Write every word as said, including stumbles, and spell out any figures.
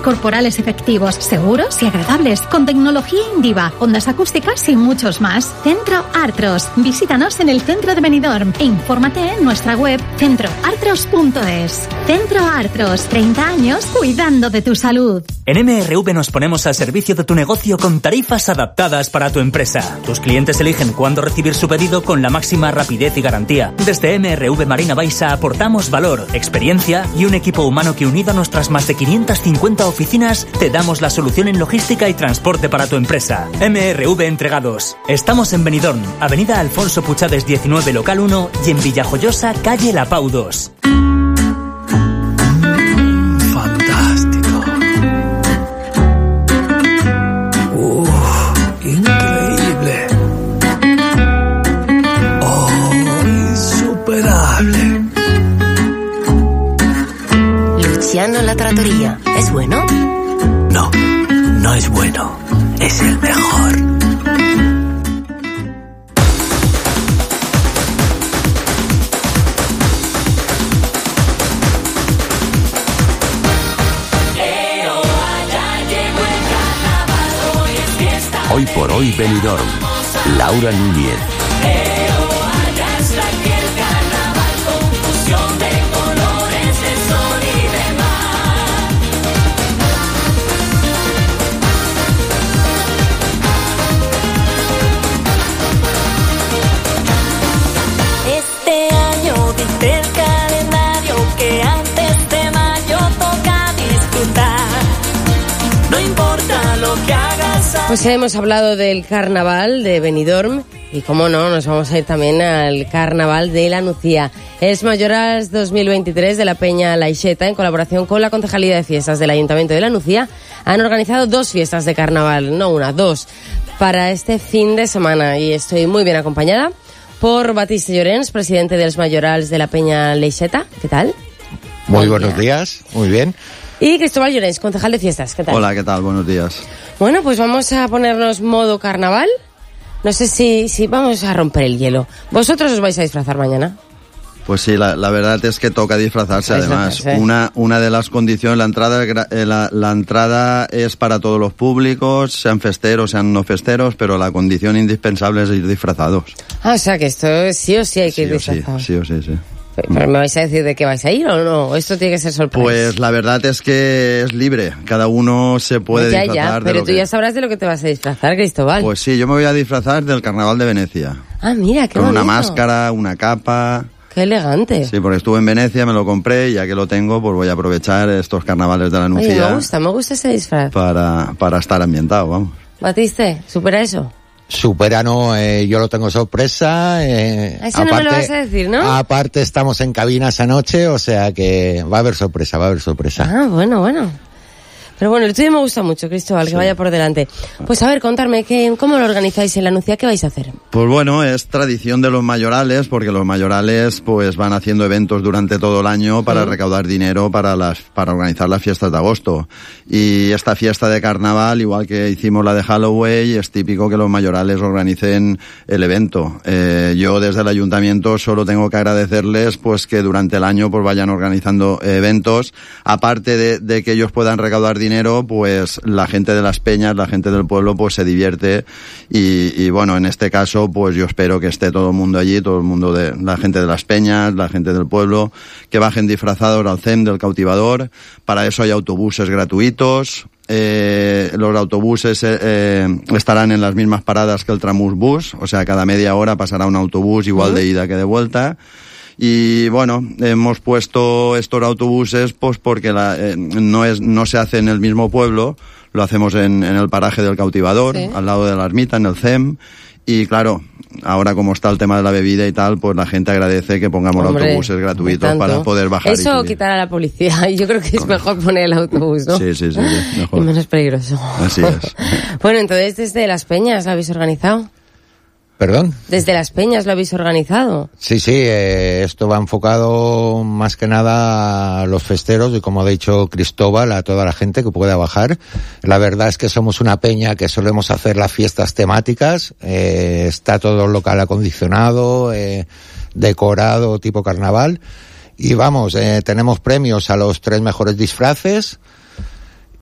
corporales efectivos, seguros y agradables, con tecnología Indiva, ondas acústicas y muchos más. Centro Artros. Visítanos en el centro de Benidorm e infórmate en nuestra web centro artros punto es. Centro Artros, treinta años cuidando de tu salud. En M R V nos ponemos al servicio de tu negocio con tarifas adaptadas para tu empresa. Tus clientes eligen cuándo recibir su pedido con la máxima rapidez y garantía. Desde M R V Marina Baixa aportamos valor, experiencia y un equipo humano que, unido a nuestras más de quinientas cincuenta oficinas, te damos la solución en logística y transporte para tu empresa. M R V Entregados. Estamos en Benidorm, Avenida Alfonso Puchades diecinueve, local uno, y en Villajoyosa, calle La Pau dos. Luciano La Trattoria, ¿es bueno? No, no es bueno, es el mejor. Hoy por hoy Benidorm, Laura Núñez. Pues hemos hablado del carnaval de Benidorm y, como no, nos vamos a ir también al carnaval de la Nucía. Es Mayorals dos mil veintitrés de la Peña Laixeta, en colaboración con la Concejalía de Fiestas del Ayuntamiento de la Nucía, han organizado dos fiestas de carnaval, no una, dos, para este fin de semana. Y estoy muy bien acompañada por Batiste Llorens, presidente de los Mayorals de la Peña Laixeta. ¿Qué tal? Muy buenos días, muy bien. Y Cristóbal Llorens, concejal de Fiestas. ¿Qué tal? Hola, ¿qué tal? Buenos días. Bueno, pues vamos a ponernos modo carnaval. No sé si, si vamos a romper el hielo. ¿Vosotros os vais a disfrazar mañana? Pues sí, la, la verdad es que toca disfrazarse. Además, una, una de las condiciones, la entrada, la, la entrada es para todos los públicos, sean festeros, sean no festeros, pero la condición indispensable es ir disfrazados. Ah, o sea que esto sí o sí hay que sí ir disfrazados. Sí, sí o sí, sí. ¿Pero me vais a decir de qué vais a ir o no? ¿Esto tiene que ser sorpresa? Pues la verdad es que es libre. Cada uno se puede ya, disfrazar ya, de pero lo tú que... ya sabrás de lo que te vas a disfrazar, Cristóbal. Pues sí, yo me voy a disfrazar del Carnaval de Venecia. Ah, mira, qué Con bonito. una máscara, una capa... Qué elegante. Sí, porque estuve en Venecia, me lo compré y ya que lo tengo, pues voy a aprovechar estos carnavales de la Nucía. Oye, me gusta, me gusta ese disfraz. Para, para estar ambientado, vamos. Batiste, ¿supera eso? Supera no, eh, yo lo tengo sorpresa. Eh, Eso aparte, no me lo vas a decir, ¿no? Aparte estamos en cabina esa noche, o sea que va a haber sorpresa, va a haber sorpresa. Ah, bueno, bueno. Pero bueno, el tuyo me gusta mucho, Cristóbal, que sí. Vaya por delante. Pues a ver, contarme, ¿qué, ¿cómo lo organizáis en la Nucía? ¿Qué vais a hacer? Pues bueno, es tradición de los mayorales, porque los mayorales pues van haciendo eventos durante todo el año para sí. recaudar dinero para las para organizar las fiestas de agosto. Y esta fiesta de carnaval, igual que hicimos la de Halloween, es típico que los mayorales organicen el evento. Eh, yo desde el ayuntamiento solo tengo que agradecerles pues que durante el año pues vayan organizando eventos, aparte de, de que ellos puedan recaudar dinero. Dinero, pues la gente de las peñas, la gente del pueblo, pues se divierte y, y bueno, en este caso, pues yo espero que esté todo el mundo allí, todo el mundo de la gente de las peñas, la gente del pueblo, que bajen disfrazados al C E M del Cautivador. Para eso hay autobuses gratuitos. Eh, los autobuses eh, eh, estarán en las mismas paradas que el Tramús Bus, o sea, cada media hora pasará un autobús igual de ida que de vuelta. Y bueno, hemos puesto estos autobuses pues porque la, eh, no es no se hace en el mismo pueblo, lo hacemos en, en el paraje del Cautivador, sí. al lado de la ermita, en el C E M. Y claro, ahora como está el tema de la bebida y tal, pues la gente agradece que pongamos Hombre, autobuses gratuitos para poder bajar. Eso quitará a la policía, y yo creo que es mejor poner el autobús, ¿no? Sí, sí, sí, sí mejor. Y menos peligroso. Así es. Bueno, entonces desde Las Peñas lo habéis organizado. ¿Perdón? Desde Las Peñas lo habéis organizado. Sí, sí, eh, esto va enfocado más que nada a los festeros y, como ha dicho Cristóbal, a toda la gente que pueda bajar. La verdad es que somos una peña que solemos hacer las fiestas temáticas, eh, está todo el local acondicionado, eh, decorado tipo carnaval. Y vamos, eh, tenemos premios a los tres mejores disfraces,